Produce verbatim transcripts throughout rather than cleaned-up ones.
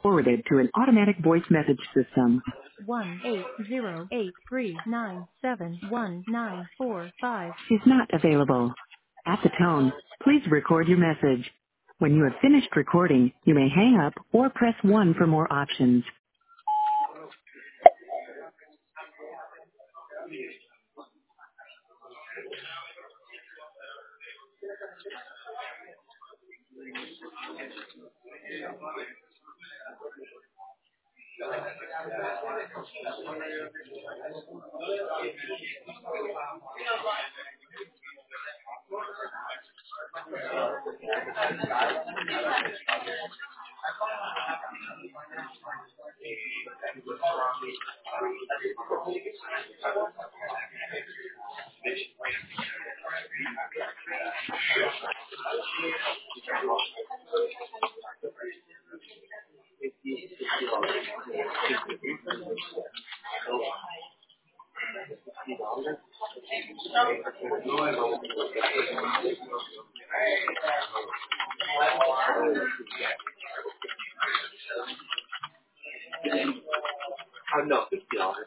forwarded to an automatic voice message system. one eight zero eight three nine seven one nine four five is not available. At the tone, please record your message. When you have finished recording, you may hang up or press one for more options. Oh no, fifty dollars.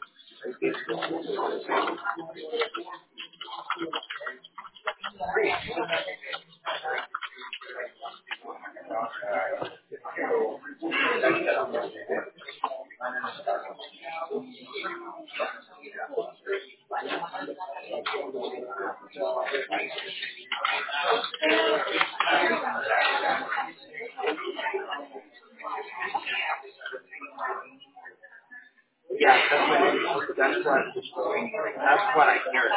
Yeah, that's what that's what that's what I hear.